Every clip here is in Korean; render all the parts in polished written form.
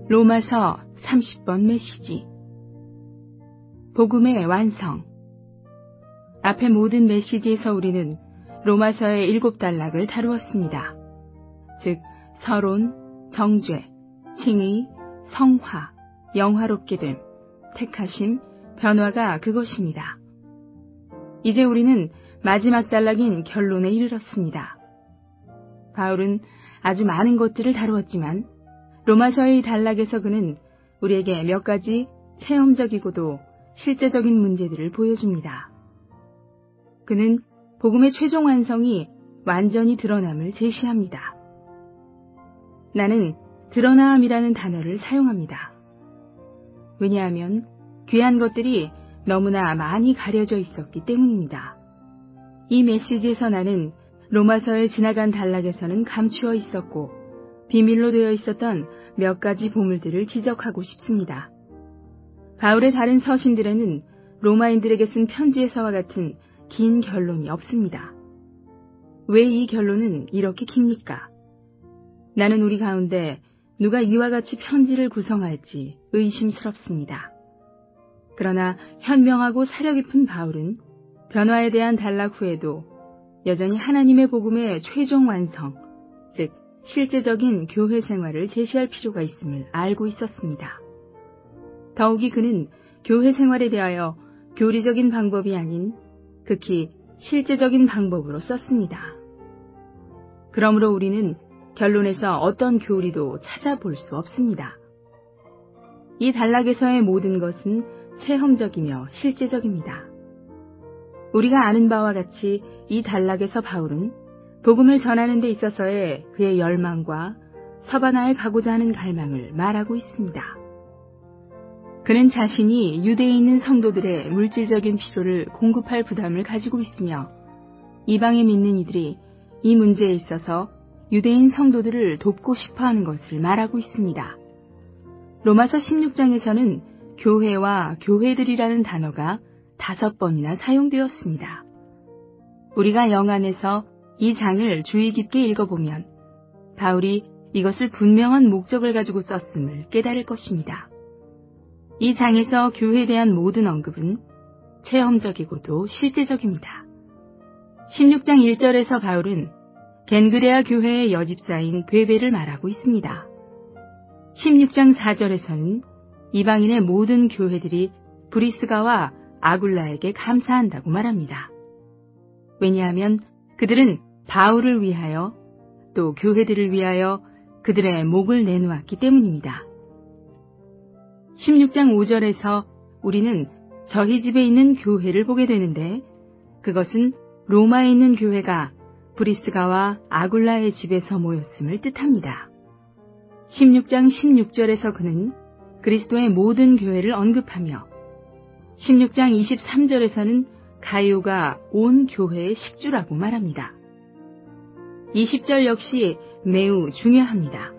로마서 30번 메시지. 복음의 완성. 앞의 모든 메시지에서 우리는 로마서의 7단락을 다루었습니다. 즉, 서론, 정죄, 칭의, 성화, 영화롭게 됨, 택하심, 변화가 그것입니다. 이제 우리는 마지막 단락인 결론에 이르렀습니다. 바울은 아주 많은 것들을 다루었지만 로마서의 단락에서 그는 우리에게 몇 가지 체험적이고도 실제적인 문제들을 보여줍니다. 그는 복음의 최종 완성이 완전히 드러남을 제시합니다. 나는 드러남이라는 단어를 사용합니다. 왜냐하면 귀한 것들이 너무나 많이 가려져 있었기 때문입니다. 이 메시지에서 나는 로마서에 지나간 단락에서는 감추어 있었고 비밀로 되어 있었던 몇 가지 보물들을 지적하고 싶습니다. 바울의 다른 서신들에는 로마인들에게 쓴 편지에서와 같은 긴 결론이 없습니다. 왜 이 결론은 이렇게 깁니까? 나는 우리 가운데 누가 이와 같이 편지를 구성할지 의심스럽습니다. 그러나 현명하고 사려 깊은 바울은 변화에 대한 단락 후에도 여전히 하나님의 복음의 최종 완성, 즉 실제적인 교회 생활을 제시할 필요가 있음을 알고 있었습니다. 더욱이 그는 교회 생활에 대하여 교리적인 방법이 아닌 극히 실제적인 방법으로 썼습니다. 그러므로 우리는 결론에서 어떤 교리도 찾아볼 수 없습니다. 이 단락에서의 모든 것은 체험적이며 실제적입니다. 우리가 아는 바와 같이 이 단락에서 바울은 복음을 전하는 데 있어서의 그의 열망과 서바나에 가고자 하는 갈망을 말하고 있습니다. 그는 자신이 유대에 있는 성도들의 물질적인 필요를 공급할 부담을 가지고 있으며 이방에 믿는 이들이 이 문제에 있어서 유대인 성도들을 돕고 싶어하는 것을 말하고 있습니다. 로마서 16장에서는 교회와 교회들이라는 단어가 5번이나 사용되었습니다. 우리가 영안에서 이 장을 주의 깊게 읽어보면 바울이 이것을 분명한 목적을 가지고 썼음을 깨달을 것입니다. 이 장에서 교회에 대한 모든 언급은 체험적이고도 실제적입니다. 16장 1절에서 바울은 겐그레아 교회의 여집사인 베베를 말하고 있습니다. 16장 4절에서는 이방인의 모든 교회들이 브리스가와 아굴라에게 감사한다고 말합니다. 왜냐하면 그들은 바울을 위하여 또 교회들을 위하여 그들의 목을 내놓았기 때문입니다. 16장 5절에서 우리는 저희 집에 있는 교회를 보게 되는데 그것은 로마에 있는 교회가 브리스가와 아굴라의 집에서 모였음을 뜻합니다. 16장 16절에서 그는 그리스도의 모든 교회를 언급하며 16장 23절에서는 가이오가 온 교회의 식주라고 말합니다. 20절 역시 매우 중요합니다.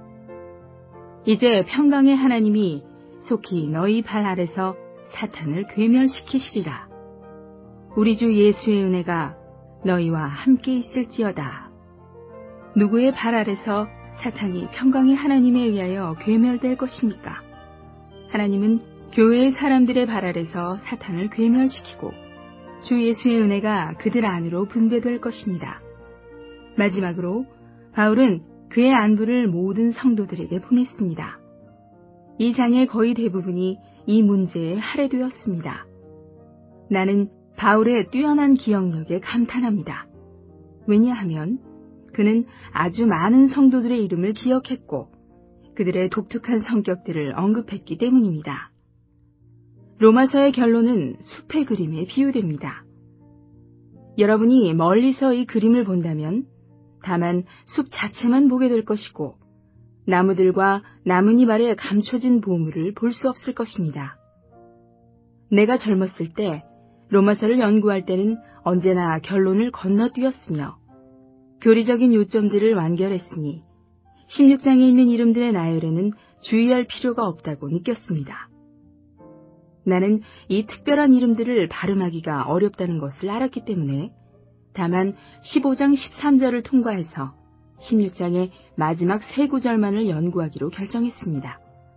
이제 평강의 하나님이 속히 너희 발 아래서 사탄을 괴멸시키시리라. 우리 주 예수의 은혜가 너희와 함께 있을지어다. 누구의 발 아래서 사탄이 평강의 하나님에 의하여 괴멸될 것입니까? 하나님은 교회의 사람들의 발 아래서 사탄을 괴멸시키고 주 예수의 은혜가 그들 안으로 분배될 것입니다. 마지막으로 바울은 그의 안부를 모든 성도들에게 보냈습니다. 이 장의 거의 대부분이 이 문제에 할애되었습니다. 나는 바울의 뛰어난 기억력에 감탄합니다. 왜냐하면 그는 아주 많은 성도들의 이름을 기억했고 그들의 독특한 성격들을 언급했기 때문입니다. 로마서의 결론은 숲의 그림에 비유됩니다. 여러분이 멀리서 이 그림을 본다면 다만 숲 자체만 보게 될 것이고 나무들과 나뭇잎 아래 감춰진 보물을 볼 수 없을 것입니다. 내가 젊었을 때 로마서를 연구할 때는 언제나 결론을 건너뛰었으며 교리적인 요점들을 완결했으니 16장에 있는 이름들의 나열에는 주의할 필요가 없다고 느꼈습니다. 나는 이 특별한 이름들을 발음하기가 어렵다는 것을 알았기 때문에 다만 15장 13절을 통과해서 16장의 마지막 3구절만을 연구하기로 결정했습니다.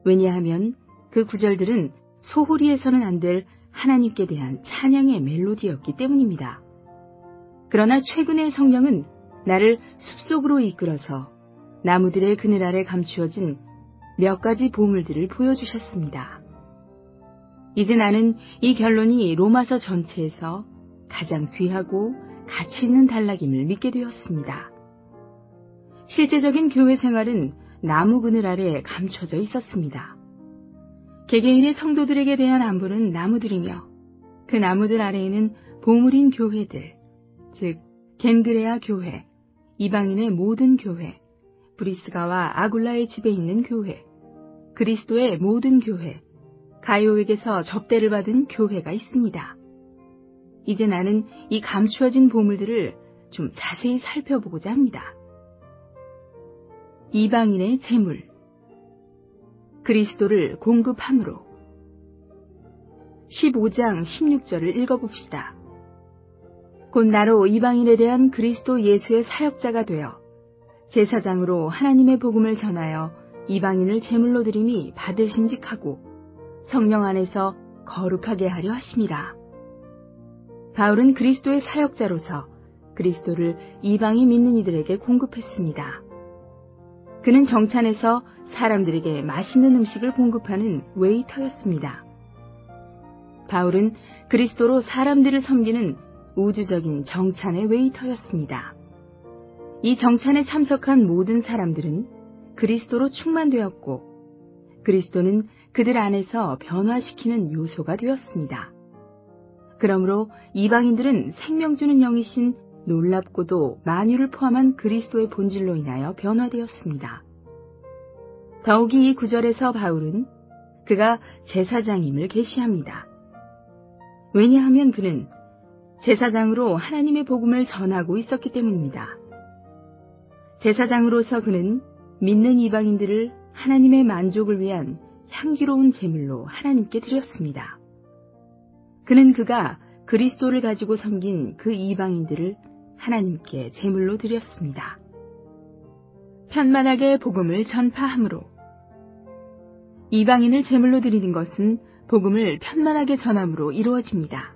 왜냐하면 그 구절들은 소홀히해서는 안 될 하나님께 대한 찬양의 멜로디였기 때문입니다. 그러나 최근의 성령은 나를 숲속으로 이끌어서 나무들의 그늘 아래 감추어진 몇 가지 보물들을 보여주셨습니다. 이제 나는 이 결론이 로마서 전체에서 가장 귀하고 가치 있는 단락임을 믿게 되었습니다. 실제적인 교회 생활은 나무 그늘 아래 감춰져 있었습니다. 개개인의 성도들에게 대한 안부는 나무들이며 그 나무들 아래에는 보물인 교회들, 즉 겐그레아 교회, 이방인의 모든 교회, 브리스가와 아굴라의 집에 있는 교회, 그리스도의 모든 교회, 가이오에게서 접대를 받은 교회가 있습니다. 이제 나는 이 감추어진 보물들을 좀 자세히 살펴보고자 합니다. 이방인의 재물, 그리스도를 공급함으로. 15장 16절을 읽어봅시다. 곧 나로 이방인에 대한 그리스도 예수의 사역자가 되어 제사장으로 하나님의 복음을 전하여 이방인을 제물로 드림이 받으신직하고 성령 안에서 거룩하게 하려 하심이라. 바울은 그리스도의 사역자로서 그리스도를 이방인 믿는 이들에게 공급했습니다. 그는 정찬에서 사람들에게 맛있는 음식을 공급하는 웨이터였습니다. 바울은 그리스도로 사람들을 섬기는 우주적인 정찬의 웨이터였습니다. 이 정찬에 참석한 모든 사람들은 그리스도로 충만되었고 그리스도는 그들 안에서 변화시키는 요소가 되었습니다. 그러므로 이방인들은 생명 주는 영이신 놀랍고도 만유를 포함한 그리스도의 본질로 인하여 변화되었습니다. 더욱이 이 구절에서 바울은 그가 제사장임을 계시합니다. 왜냐하면 그는 제사장으로 하나님의 복음을 전하고 있었기 때문입니다. 제사장으로서 그는 믿는 이방인들을 하나님의 만족을 위한 향기로운 제물로 하나님께 드렸습니다. 그는 그가 그리스도를 가지고 섬긴 그 이방인들을 하나님께 제물로 드렸습니다. 편만하게 복음을 전파함으로. 이방인을 제물로 드리는 것은 복음을 편만하게 전함으로 이루어집니다.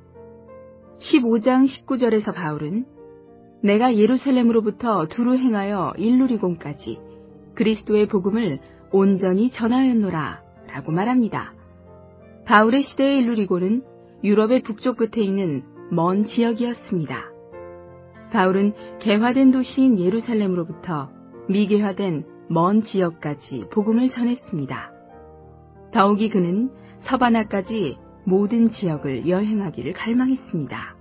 15장 19절에서 바울은 내가 예루살렘으로부터 두루 행하여 일루리곤까지 그리스도의 복음을 온전히 전하였노라 라고 말합니다. 바울의 시대의 일루리곤은 유럽의 북쪽 끝에 있는 먼 지역이었습니다. 바울은 개화된 도시인 예루살렘으로부터 미개화된 먼 지역까지 복음을 전했습니다. 더욱이 그는 서바나까지 모든 지역을 여행하기를 갈망했습니다.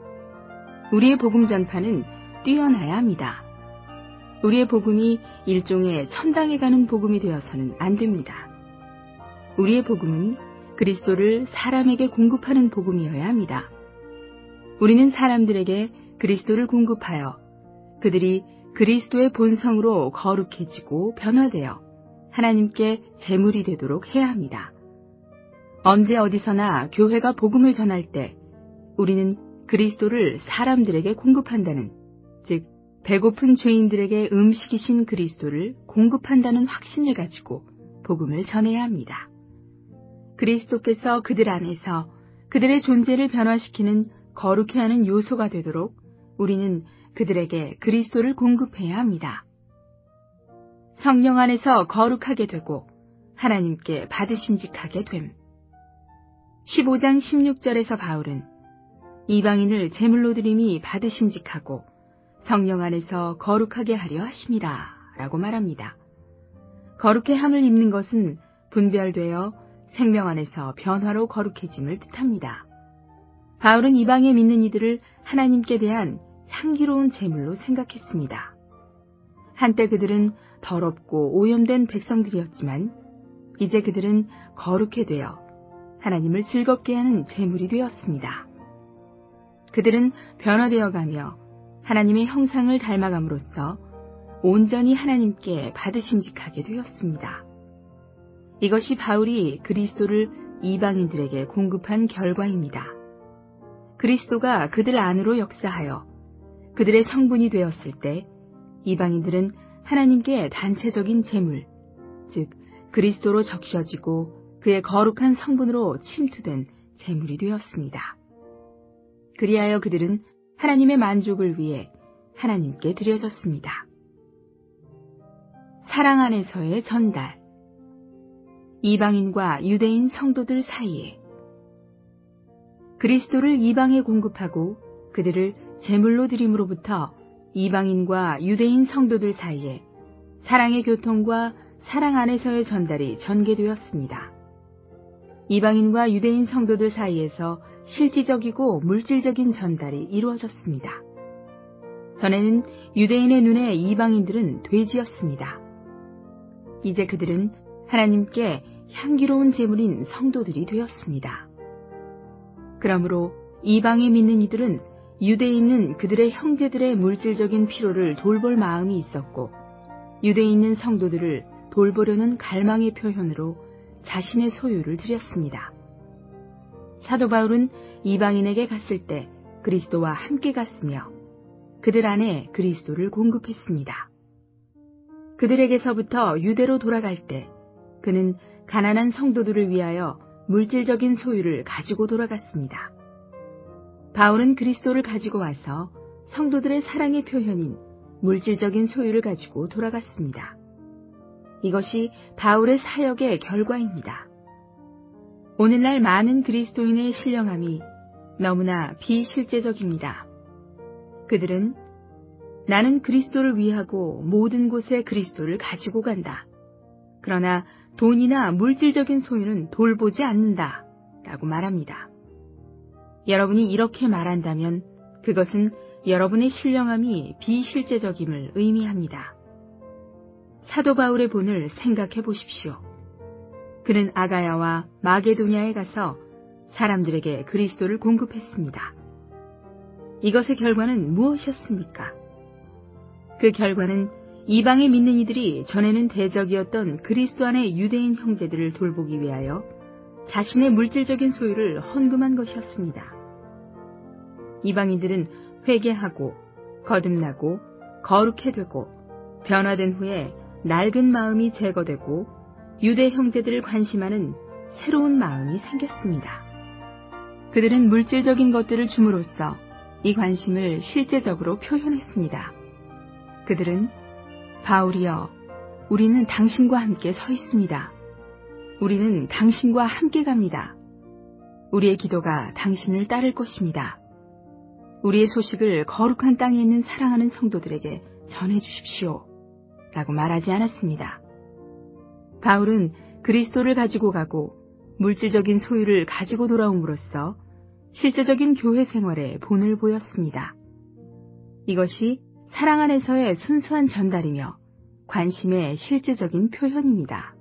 우리의 복음 전파는 뛰어나야 합니다. 우리의 복음이 일종의 천당에 가는 복음이 되어서는 안 됩니다. 우리의 복음은 그리스도를 사람에게 공급하는 복음이어야 합니다. 우리는 사람들에게 그리스도를 공급하여 그들이 그리스도의 본성으로 거룩해지고 변화되어 하나님께 제물이 되도록 해야 합니다. 언제 어디서나 교회가 복음을 전할 때 우리는 그리스도를 사람들에게 공급한다는, 즉 배고픈 죄인들에게 음식이신 그리스도를 공급한다는 확신을 가지고 복음을 전해야 합니다. 그리스도께서 그들 안에서 그들의 존재를 변화시키는 거룩해 하는 요소가 되도록 우리는 그들에게 그리스도를 공급해야 합니다. 성령 안에서 거룩하게 되고 하나님께 받으심직하게 됨. 15장 16절에서 바울은 이방인을 제물로 드림이 받으심직하고 성령 안에서 거룩하게 하려 하심이라 라고 말합니다. 거룩해 함을 입는 것은 분별되어 생명 안에서 변화로 거룩해짐을 뜻합니다. 바울은 이방에 믿는 이들을 하나님께 대한 향기로운 제물로 생각했습니다. 한때 그들은 더럽고 오염된 백성들이었지만 이제 그들은 거룩해 되어 하나님을 즐겁게 하는 제물이 되었습니다. 그들은 변화되어 가며 하나님의 형상을 닮아감으로써 온전히 하나님께 받으심직하게 되었습니다. 이것이 바울이 그리스도를 이방인들에게 공급한 결과입니다. 그리스도가 그들 안으로 역사하여 그들의 성분이 되었을 때 이방인들은 하나님께 단체적인 제물, 즉 그리스도로 적셔지고 그의 거룩한 성분으로 침투된 제물이 되었습니다. 그리하여 그들은 하나님의 만족을 위해 하나님께 드려졌습니다. 사랑 안에서의 전달. 이방인과 유대인 성도들 사이에 그리스도를 이방에 공급하고 그들을 제물로 드림으로부터 이방인과 유대인 성도들 사이에 사랑의 교통과 사랑 안에서의 전달이 전개되었습니다. 이방인과 유대인 성도들 사이에서 실질적이고 물질적인 전달이 이루어졌습니다. 전에는 유대인의 눈에 이방인들은 돼지였습니다. 이제 그들은 하나님께 향기로운 제물인 성도들이 되었습니다. 그러므로 이방에 믿는 이들은 유대에 있는 그들의 형제들의 물질적인 필요를 돌볼 마음이 있었고, 유대에 있는 성도들을 돌보려는 갈망의 표현으로 자신의 소유를 드렸습니다. 사도 바울은 이방인에게 갔을 때 그리스도와 함께 갔으며 그들 안에 그리스도를 공급했습니다. 그들에게서부터 유대로 돌아갈 때 그는 가난한 성도들을 위하여 물질적인 소유를 가지고 돌아갔습니다. 바울은 그리스도를 가지고 와서 성도들의 사랑의 표현인 물질적인 소유를 가지고 돌아갔습니다. 이것이 바울의 사역의 결과입니다. 오늘날 많은 그리스도인의 신령함이 너무나 비실제적입니다. 그들은 나는 그리스도를 위하고 모든 곳에 그리스도를 가지고 간다. 그러나 돈이나 물질적인 소유는 돌보지 않는다. 라고 말합니다. 여러분이 이렇게 말한다면 그것은 여러분의 신령함이 비실제적임을 의미합니다. 사도 바울의 본을 생각해 보십시오. 그는 아가야와 마게도냐에 가서 사람들에게 그리스도를 공급했습니다. 이것의 결과는 무엇이었습니까? 그 결과는 이방에 믿는 이들이 전에는 대적이었던 그리스도 안의 유대인 형제들을 돌보기 위하여 자신의 물질적인 소유를 헌금한 것이었습니다. 이방인들은 회개하고 거듭나고 거룩해 되고 변화된 후에 낡은 마음이 제거되고 유대 형제들을 관심하는 새로운 마음이 생겼습니다. 그들은 물질적인 것들을 줌으로써 이 관심을 실제적으로 표현했습니다. 그들은 바울이여, 우리는 당신과 함께 서 있습니다. 우리는 당신과 함께 갑니다. 우리의 기도가 당신을 따를 것입니다. 우리의 소식을 거룩한 땅에 있는 사랑하는 성도들에게 전해 주십시오. 라고 말하지 않았습니다. 바울은 그리스도를 가지고 가고 물질적인 소유를 가지고 돌아옴으로써 실제적인 교회 생활에 본을 보였습니다. 이것이 사랑 안에서의 순수한 전달이며 관심의 실제적인 표현입니다.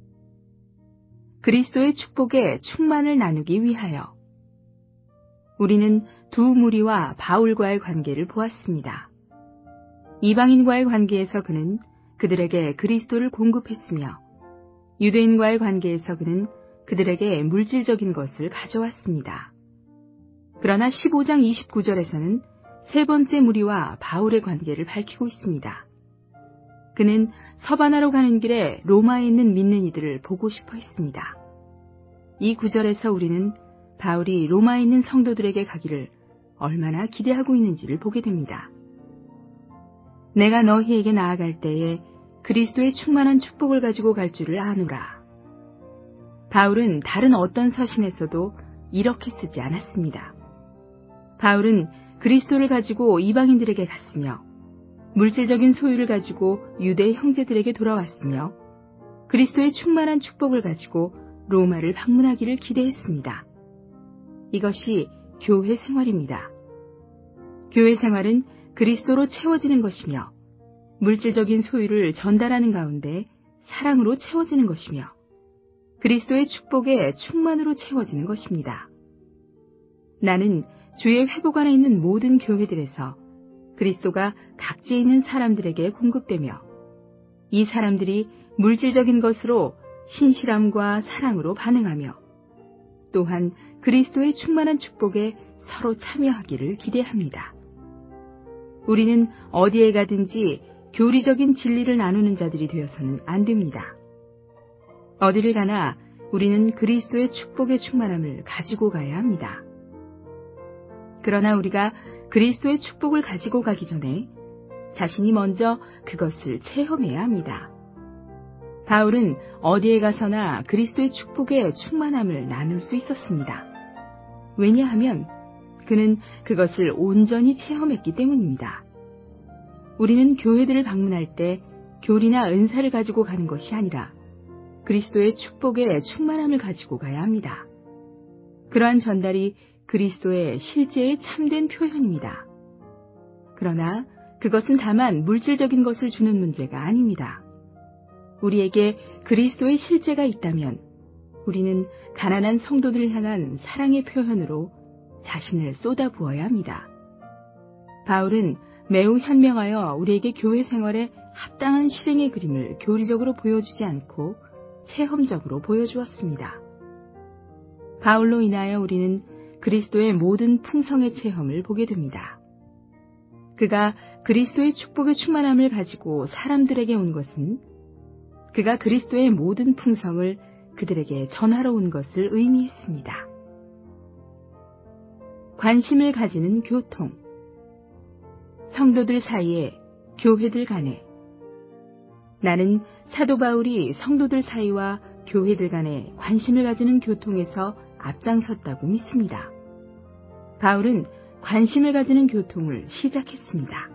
그리스도의 축복의 충만을 나누기 위하여 우리는 두 무리와 바울과의 관계를 보았습니다. 이방인과의 관계에서 그는 그들에게 그리스도를 공급했으며 유대인과의 관계에서 그는 그들에게 물질적인 것을 가져왔습니다. 그러나 15장 29절에서는 세 번째 무리와 바울의 관계를 밝히고 있습니다. 그는 서바나로 가는 길에 로마에 있는 믿는 이들을 보고 싶어 했습니다. 이 구절에서 우리는 바울이 로마에 있는 성도들에게 가기를 얼마나 기대하고 있는지를 보게 됩니다. 내가 너희에게 나아갈 때에 그리스도의 충만한 축복을 가지고 갈 줄을 아노라. 바울은 다른 어떤 서신에서도 이렇게 쓰지 않았습니다. 바울은 그리스도를 가지고 이방인들에게 갔으며 물질적인 소유를 가지고 유대 형제들에게 돌아왔으며 그리스도의 충만한 축복을 가지고 로마를 방문하기를 기대했습니다. 이것이 교회 생활입니다. 교회 생활은 그리스도로 채워지는 것이며 물질적인 소유를 전달하는 가운데 사랑으로 채워지는 것이며 그리스도의 축복의 충만으로 채워지는 것입니다. 나는 주의 회복 안에 있는 모든 교회들에서 그리스도가 각지에 있는 사람들에게 공급되며 이 사람들이 물질적인 것으로 신실함과 사랑으로 반응하며 또한 그리스도의 충만한 축복에 서로 참여하기를 기대합니다. 우리는 어디에 가든지 교리적인 진리를 나누는 자들이 되어서는 안 됩니다. 어디를 가나 우리는 그리스도의 축복의 충만함을 가지고 가야 합니다. 그러나 우리가 그리스도의 축복을 가지고 가기 전에 자신이 먼저 그것을 체험해야 합니다. 바울은 어디에 가서나 그리스도의 축복의 충만함을 나눌 수 있었습니다. 왜냐하면 그는 그것을 온전히 체험했기 때문입니다. 우리는 교회들을 방문할 때 교리나 은사를 가지고 가는 것이 아니라 그리스도의 축복의 충만함을 가지고 가야 합니다. 그러한 전달이 그리스도의 실제의 참된 표현입니다. 그러나 그것은 다만 물질적인 것을 주는 문제가 아닙니다. 우리에게 그리스도의 실제가 있다면 우리는 가난한 성도들을 향한 사랑의 표현으로 자신을 쏟아부어야 합니다. 바울은 매우 현명하여 우리에게 교회 생활에 합당한 실행의 그림을 교리적으로 보여주지 않고 체험적으로 보여주었습니다. 바울로 인하여 우리는 그리스도의 모든 풍성의 체험을 보게 됩니다. 그가 그리스도의 축복의 충만함을 가지고 사람들에게 온 것은 그가 그리스도의 모든 풍성을 그들에게 전하러 온 것을 의미했습니다. 관심을 가지는 교통. 성도들 사이에, 교회들 간에. 나는 사도 바울이 성도들 사이와 교회들 간에 관심을 가지는 교통에서 앞장섰다고 믿습니다. 바울은 관심을 가지는 교통을 시작했습니다.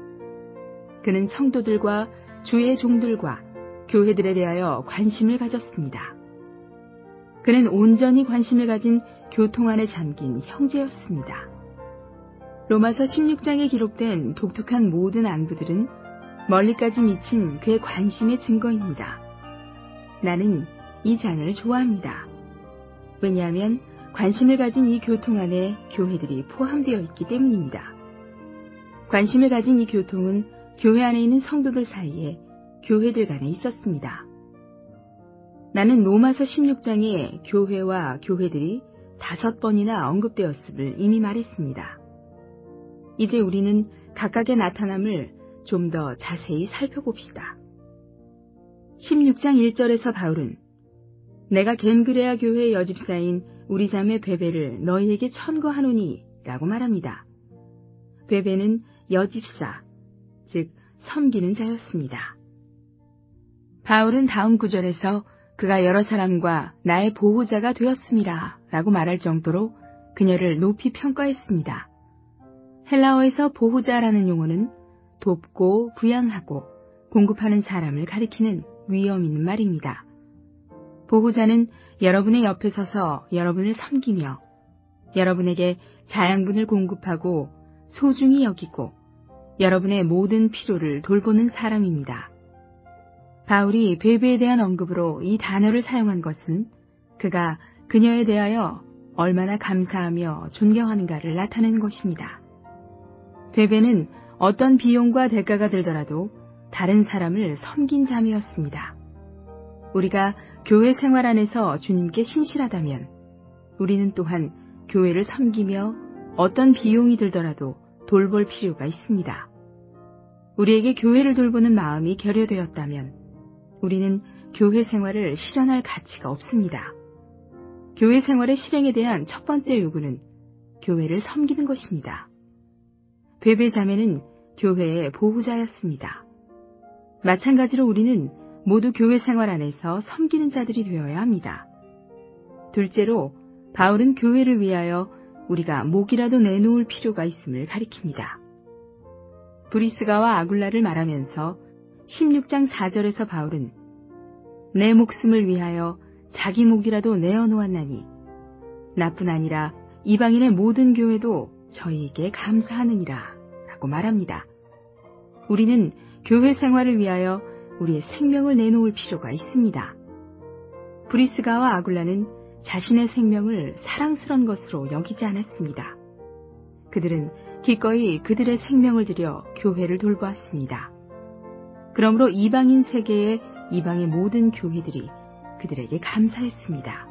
그는 성도들과 주의 종들과 교회들에 대하여 관심을 가졌습니다. 그는 온전히 관심을 가진 교통 안에 잠긴 형제였습니다. 로마서 16장에 기록된 독특한 모든 안부들은 멀리까지 미친 그의 관심의 증거입니다. 나는 이 장을 좋아합니다. 왜냐하면 관심을 가진 이 교통 안에 교회들이 포함되어 있기 때문입니다. 관심을 가진 이 교통은 교회 안에 있는 성도들 사이에 교회들 간에 있었습니다. 나는 로마서 16장에 교회와 교회들이 5번이나 언급되었음을 이미 말했습니다. 이제 우리는 각각의 나타남을 좀 더 자세히 살펴봅시다. 16장 1절에서 바울은 내가 겐그레아 교회의 여집사인 우리 자매 베베를 너희에게 천거하노니 라고 말합니다. 베베는 여집사, 즉 섬기는 자였습니다. 바울은 다음 구절에서 그가 여러 사람과 나의 보호자가 되었음이라 라고 말할 정도로 그녀를 높이 평가했습니다. 헬라어에서 보호자라는 용어는 돕고 부양하고 공급하는 사람을 가리키는 위엄 있는 말입니다. 보호자는 여러분의 옆에 서서 여러분을 섬기며 여러분에게 자양분을 공급하고 소중히 여기고 여러분의 모든 필요를 돌보는 사람입니다. 바울이 베베에 대한 언급으로 이 단어를 사용한 것은 그가 그녀에 대하여 얼마나 감사하며 존경하는가를 나타내는 것입니다. 베베는 어떤 비용과 대가가 들더라도 다른 사람을 섬긴 자매였습니다. 우리가 교회 생활 안에서 주님께 신실하다면 우리는 또한 교회를 섬기며 어떤 비용이 들더라도 돌볼 필요가 있습니다. 우리에게 교회를 돌보는 마음이 결여되었다면 우리는 교회 생활을 실현할 가치가 없습니다. 교회 생활의 실행에 대한 첫 번째 요구는 교회를 섬기는 것입니다. 베베 자매는 교회의 보호자였습니다. 마찬가지로 우리는 모두 교회 생활 안에서 섬기는 자들이 되어야 합니다. 둘째로 바울은 교회를 위하여 우리가 목이라도 내놓을 필요가 있음을 가리킵니다. 브리스가와 아굴라를 말하면서 16장 4절에서 바울은 내 목숨을 위하여 자기 목이라도 내어놓았나니 나뿐 아니라 이방인의 모든 교회도 저희에게 감사하느니라 라고 말합니다. 우리는 교회 생활을 위하여 우리의 생명을 내놓을 필요가 있습니다. 브리스가와 아굴라는 자신의 생명을 사랑스러운 것으로 여기지 않았습니다. 그들은 기꺼이 그들의 생명을 들여 교회를 돌보았습니다. 그러므로 이방인 세계의 이방의 모든 교회들이 그들에게 감사했습니다.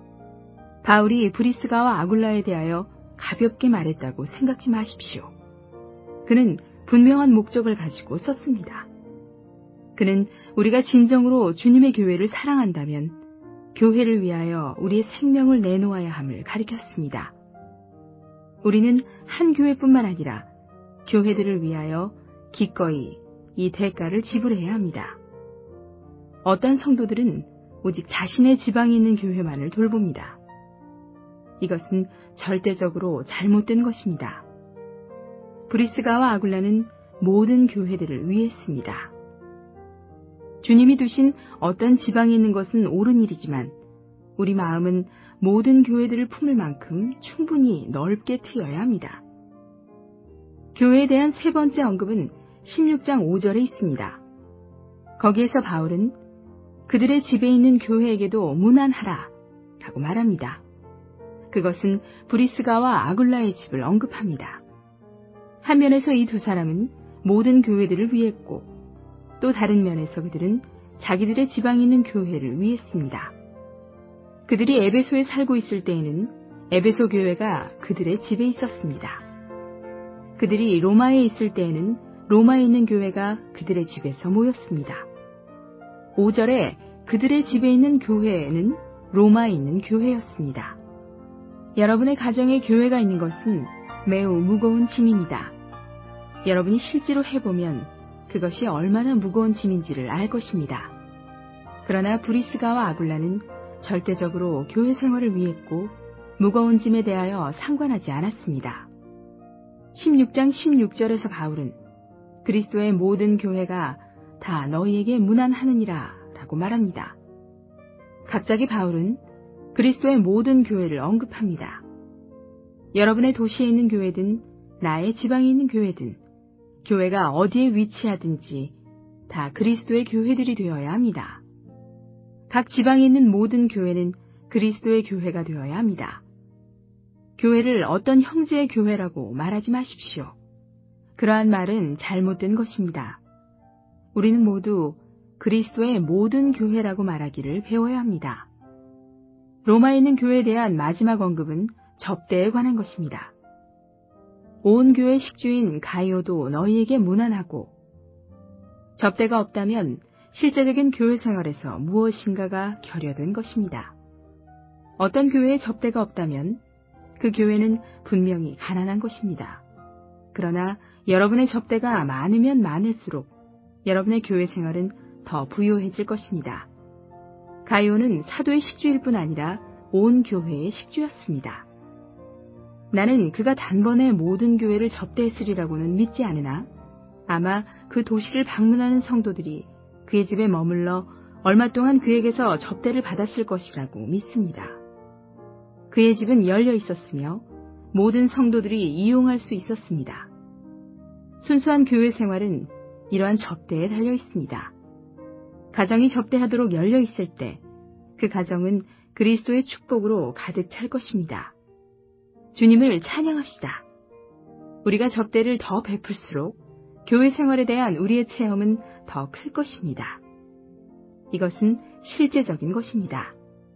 바울이 브리스가와 아굴라에 대하여 가볍게 말했다고 생각지 마십시오. 그는 분명한 목적을 가지고 썼습니다. 그는 우리가 진정으로 주님의 교회를 사랑한다면 교회를 위하여 우리의 생명을 내놓아야 함을 가리켰습니다. 우리는 한 교회뿐만 아니라 교회들을 위하여 기꺼이 이 대가를 지불해야 합니다. 어떤 성도들은 오직 자신의 지방에 있는 교회만을 돌봅니다. 이것은 절대적으로 잘못된 것입니다. 브리스가와 아굴라는 모든 교회들을 위했습니다. 주님이 두신 어떤 지방에 있는 것은 옳은 일이지만 우리 마음은 모든 교회들을 품을 만큼 충분히 넓게 트여야 합니다. 교회에 대한 세 번째 언급은 16장 5절에 있습니다. 거기에서 바울은 그들의 집에 있는 교회에게도 문안하라 라고 말합니다. 그것은 브리스가와 아굴라의 집을 언급합니다. 한 면에서 이 두 사람은 모든 교회들을 위했고 또 다른 면에서 그들은 자기들의 지방에 있는 교회를 위했습니다. 그들이 에베소에 살고 있을 때에는 에베소 교회가 그들의 집에 있었습니다. 그들이 로마에 있을 때에는 로마에 있는 교회가 그들의 집에서 모였습니다. 5절에 그들의 집에 있는 교회는 로마에 있는 교회였습니다. 여러분의 가정에 교회가 있는 것은 매우 무거운 짐입니다. 여러분이 실제로 해보면 그것이 얼마나 무거운 짐인지를 알 것입니다. 그러나 브리스가와 아굴라는 절대적으로 교회 생활을 위했고 무거운 짐에 대하여 상관하지 않았습니다. 16장 16절에서 바울은 그리스도의 모든 교회가 다 너희에게 문안하느니라 라고 말합니다. 갑자기 바울은 그리스도의 모든 교회를 언급합니다. 여러분의 도시에 있는 교회든 나의 지방에 있는 교회든 교회가 어디에 위치하든지 다 그리스도의 교회들이 되어야 합니다. 각 지방에 있는 모든 교회는 그리스도의 교회가 되어야 합니다. 교회를 어떤 형제의 교회라고 말하지 마십시오. 그러한 말은 잘못된 것입니다. 우리는 모두 그리스도의 모든 교회라고 말하기를 배워야 합니다. 로마에 있는 교회에 대한 마지막 언급은 접대에 관한 것입니다. 온 교회 식주인 가이오도 너희에게 문안하고, 접대가 없다면 실제적인 교회 생활에서 무엇인가가 결여된 것입니다. 어떤 교회에 접대가 없다면 그 교회는 분명히 가난한 것입니다. 그러나 여러분의 접대가 많으면 많을수록 여러분의 교회 생활은 더 부유해질 것입니다. 가이오는 사도의 식주일 뿐 아니라 온 교회의 식주였습니다. 나는 그가 단번에 모든 교회를 접대했으리라고는 믿지 않으나 아마 그 도시를 방문하는 성도들이 그의 집에 머물러 얼마 동안 그에게서 접대를 받았을 것이라고 믿습니다. 그의 집은 열려 있었으며 모든 성도들이 이용할 수 있었습니다. 순수한 교회 생활은 이러한 접대에 달려 있습니다. 가정이 접대하도록 열려 있을 때 그 가정은 그리스도의 축복으로 가득 찰 것입니다. 주님을 찬양합시다. 우리가 접대를 더 베풀수록 교회 생활에 대한 우리의 체험은 더 클 것입니다. 이것은 실제적인 것입니다.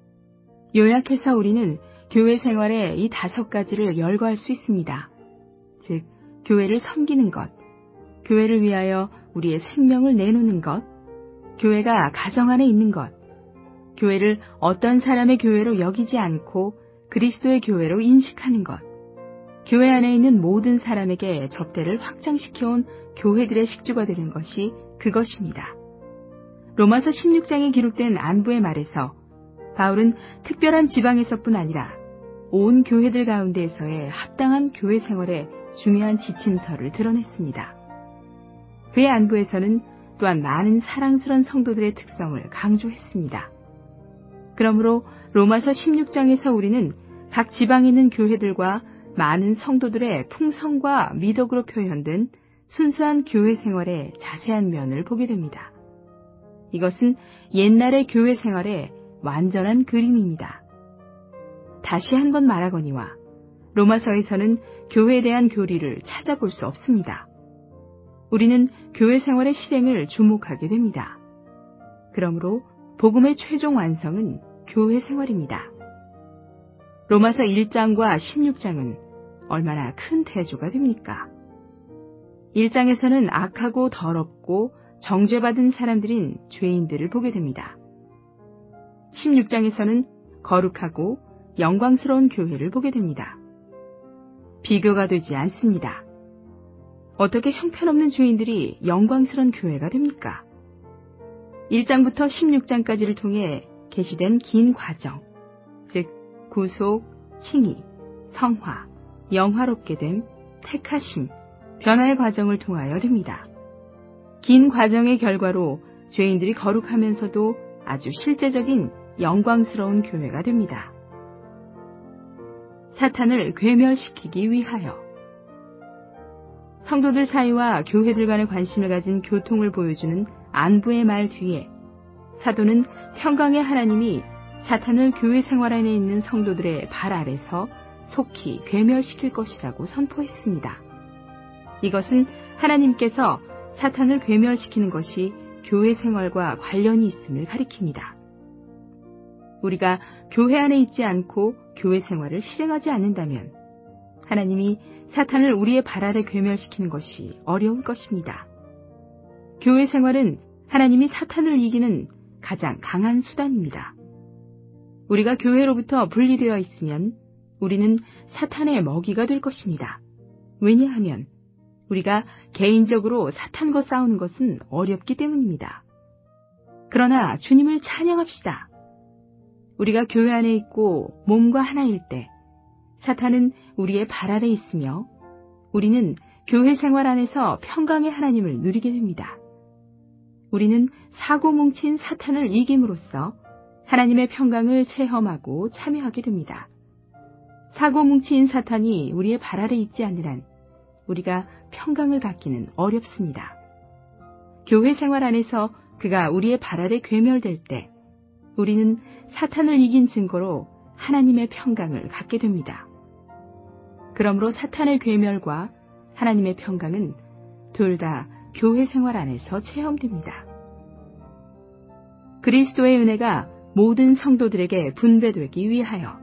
요약해서 우리는 교회 생활의 이 5가지를 열거할 수 있습니다. 즉, 교회를 섬기는 것, 교회를 위하여 우리의 생명을 내놓는 것, 교회가 가정 안에 있는 것, 교회를 어떤 사람의 교회로 여기지 않고 그리스도의 교회로 인식하는 것, 교회 안에 있는 모든 사람에게 접대를 확장시켜온 교회들의 식주가 되는 것이 그것입니다. 로마서 16장에 기록된 안부의 말에서 바울은 특별한 지방에서뿐 아니라 온 교회들 가운데에서의 합당한 교회 생활의 중요한 지침서를 드러냈습니다. 그의 안부에서는 또한 많은 사랑스러운 성도들의 특성을 강조했습니다. 그러므로 로마서 16장에서 우리는 각 지방에 있는 교회들과 많은 성도들의 풍성과 미덕으로 표현된 순수한 교회 생활의 자세한 면을 보게 됩니다. 이것은 옛날의 교회 생활의 완전한 그림입니다. 다시 한번 말하거니와 로마서에서는 교회에 대한 교리를 찾아볼 수 없습니다. 우리는 교회 생활의 실행을 주목하게 됩니다. 그러므로 복음의 최종 완성은 교회 생활입니다. 로마서 1장과 16장은 얼마나 큰 대조가 됩니까? 1장에서는 악하고 더럽고 정죄받은 사람들인 죄인들을 보게 됩니다. 16장에서는 거룩하고 영광스러운 교회를 보게 됩니다. 비교가 되지 않습니다. 어떻게 형편없는 죄인들이 영광스러운 교회가 됩니까? 1장부터 16장까지를 통해 게시된 긴 과정, 즉 구속, 칭의, 성화, 영화롭게 됨, 택하심, 변화의 과정을 통하여 됩니다. 긴 과정의 결과로 죄인들이 거룩하면서도 아주 실제적인 영광스러운 교회가 됩니다. 사탄을 괴멸시키기 위하여 성도들 사이와 교회들 간의 관심을 가진 교통을 보여주는 안부의 말 뒤에 사도는 평강의 하나님이 사탄을 교회 생활 안에 있는 성도들의 발 아래서 속히 괴멸시킬 것이라고 선포했습니다. 이것은 하나님께서 사탄을 괴멸시키는 것이 교회 생활과 관련이 있음을 가리킵니다. 우리가 교회 안에 있지 않고 교회 생활을 실행하지 않는다면 하나님이 사탄을 우리의 발 아래 괴멸시키는 것이 어려울 것입니다. 교회 생활은 하나님이 사탄을 이기는 가장 강한 수단입니다. 우리가 교회로부터 분리되어 있으면 우리는 사탄의 먹이가 될 것입니다. 왜냐하면 우리가 개인적으로 사탄과 싸우는 것은 어렵기 때문입니다. 그러나 주님을 찬양합시다. 우리가 교회 안에 있고 몸과 하나일 때 사탄은 우리의 발 아래 있으며 우리는 교회 생활 안에서 평강의 하나님을 누리게 됩니다. 우리는 사고 뭉친 사탄을 이김으로써 하나님의 평강을 체험하고 참여하게 됩니다. 사고 뭉친 사탄이 우리의 발 아래 있지 않는 한 우리가 평강을 갖기는 어렵습니다. 교회 생활 안에서 그가 우리의 발 아래 괴멸될 때 우리는 사탄을 이긴 증거로 하나님의 평강을 갖게 됩니다. 그러므로 사탄의 괴멸과 하나님의 평강은 둘 다 교회 생활 안에서 체험됩니다. 그리스도의 은혜가 모든 성도들에게 분배되기 위하여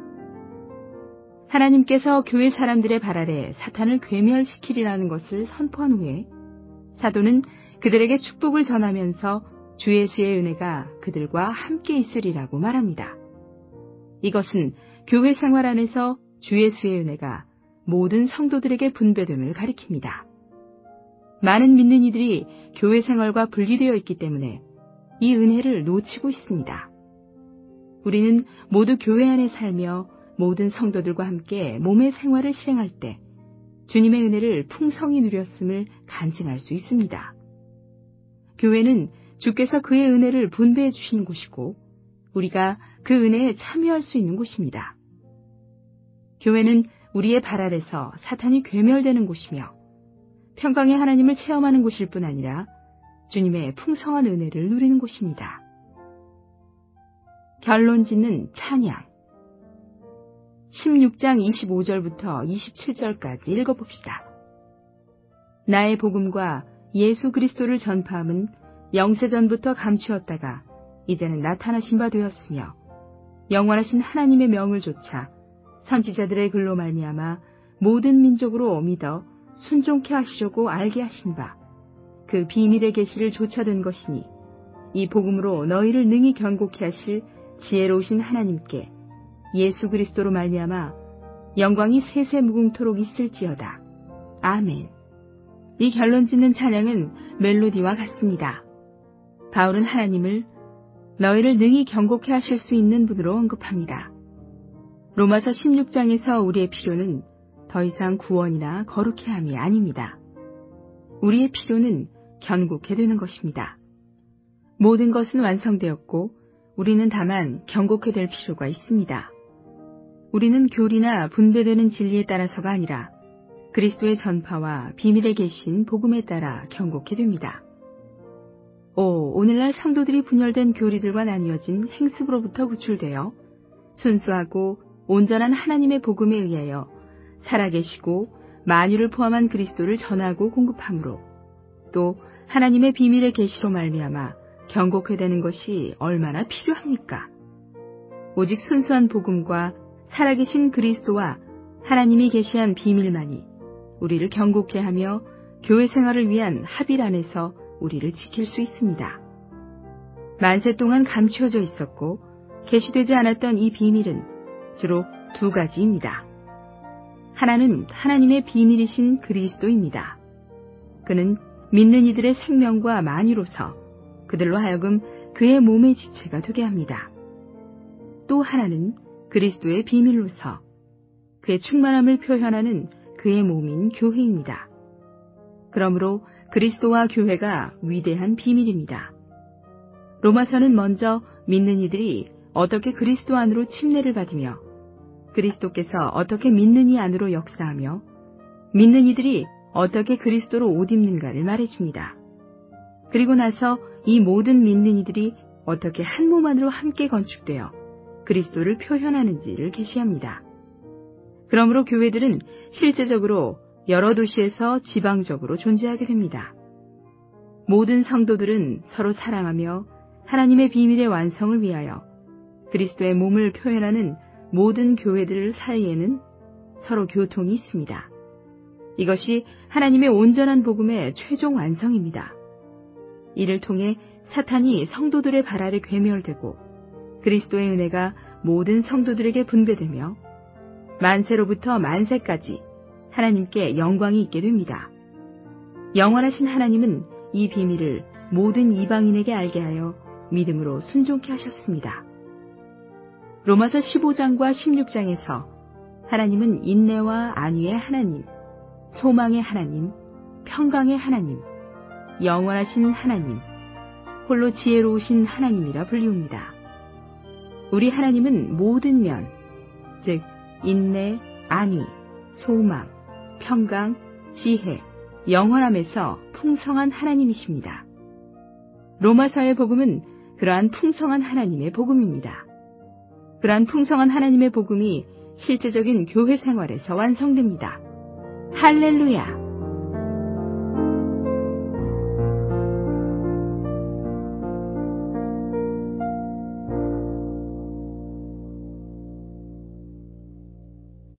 하나님께서 교회 사람들의 발 아래 사탄을 괴멸시키리라는 것을 선포한 후에 사도는 그들에게 축복을 전하면서 주 예수의 은혜가 그들과 함께 있으리라고 말합니다. 이것은 교회 생활 안에서 주 예수의 은혜가 모든 성도들에게 분배됨을 가리킵니다. 많은 믿는 이들이 교회 생활과 분리되어 있기 때문에 이 은혜를 놓치고 있습니다. 우리는 모두 교회 안에 살며 모든 성도들과 함께 몸의 생활을 실행할 때 주님의 은혜를 풍성히 누렸음을 간증할 수 있습니다. 교회는 주께서 그의 은혜를 분배해 주시는 곳이고 우리가 그 은혜에 참여할 수 있는 곳입니다. 교회는 우리의 발 아래서 사탄이 괴멸되는 곳이며 평강의 하나님을 체험하는 곳일 뿐 아니라 주님의 풍성한 은혜를 누리는 곳입니다. 결론 짓는 찬양 16장 25절부터 27절까지 읽어봅시다. 나의 복음과 예수 그리스도를 전파함은 영세전부터 감추었다가 이제는 나타나신 바 되었으며 영원하신 하나님의 명을 조차 선지자들의 글로 말미암아 모든 민족으로 믿어 순종케 하시려고 알게 하신 바 그 비밀의 계시를 조차된 것이니 이 복음으로 너희를 능히 견고케 하실 지혜로우신 하나님께 예수 그리스도로 말미암아 영광이 세세 무궁토록 있을지어다. 아멘. 이 결론 짓는 찬양은 멜로디와 같습니다. 바울은 하나님을 너희를 능히 견고케 하실 수 있는 분으로 언급합니다. 로마서 16장에서 우리의 필요는 더 이상 구원이나 거룩해 함이 아닙니다. 우리의 필요는 견고케 되는 것입니다. 모든 것은 완성되었고 우리는 다만 견고케 될 필요가 있습니다. 우리는 교리나 분배되는 진리에 따라서가 아니라 그리스도의 전파와 비밀의 계신 복음에 따라 견고케 됩니다. 오늘날 성도들이 분열된 교리들과 나뉘어진 행습으로부터 구출되어 순수하고 온전한 하나님의 복음에 의하여 살아계시고 만유를 포함한 그리스도를 전하고 공급함으로 또 하나님의 비밀의 계시로 말미암아 견고케 되는 것이 얼마나 필요합니까? 오직 순수한 복음과 살아계신 그리스도와 하나님이 계시한 비밀만이 우리를 견고케 하며 교회 생활을 위한 합일 안에서 우리를 지킬 수 있습니다. 만세 동안 감추어져 있었고 계시되지 않았던 이 비밀은 주로 두 가지입니다. 하나는 하나님의 비밀이신 그리스도입니다. 그는 믿는 이들의 생명과 만유로서 그들로 하여금 그의 몸의 지체가 되게 합니다. 또 하나는 그리스도의 비밀로서 그의 충만함을 표현하는 그의 몸인 교회입니다. 그러므로 그리스도와 교회가 위대한 비밀입니다. 로마서는 먼저 믿는 이들이 어떻게 그리스도 안으로 침례를 받으며 그리스도께서 어떻게 믿는 이 안으로 역사하며 믿는 이들이 어떻게 그리스도로 옷 입는가를 말해줍니다. 그리고 나서 이 모든 믿는 이들이 어떻게 한 몸 안으로 함께 건축되어 그리스도를 표현하는지를 계시합니다. 그러므로 교회들은 실제적으로 여러 도시에서 지방적으로 존재하게 됩니다. 모든 성도들은 서로 사랑하며 하나님의 비밀의 완성을 위하여 그리스도의 몸을 표현하는 모든 교회들 사이에는 서로 교통이 있습니다. 이것이 하나님의 온전한 복음의 최종 완성입니다. 이를 통해 사탄이 성도들의 발 아래 괴멸되고 그리스도의 은혜가 모든 성도들에게 분배되며 만세로부터 만세까지 하나님께 영광이 있게 됩니다. 영원하신 하나님은 이 비밀을 모든 이방인에게 알게 하여 믿음으로 순종케 하셨습니다. 로마서 15장과 16장에서 하나님은 인내와 안위의 하나님, 소망의 하나님, 평강의 하나님, 영원하신 하나님, 홀로 지혜로우신 하나님이라 불리웁니다. 우리 하나님은 모든 면, 즉 인내, 안위, 소망, 평강, 지혜, 영원함에서 풍성한 하나님이십니다. 로마서의 복음은 그러한 풍성한 하나님의 복음입니다. 그러한 풍성한 하나님의 복음이 실제적인 교회 생활에서 완성됩니다. 할렐루야!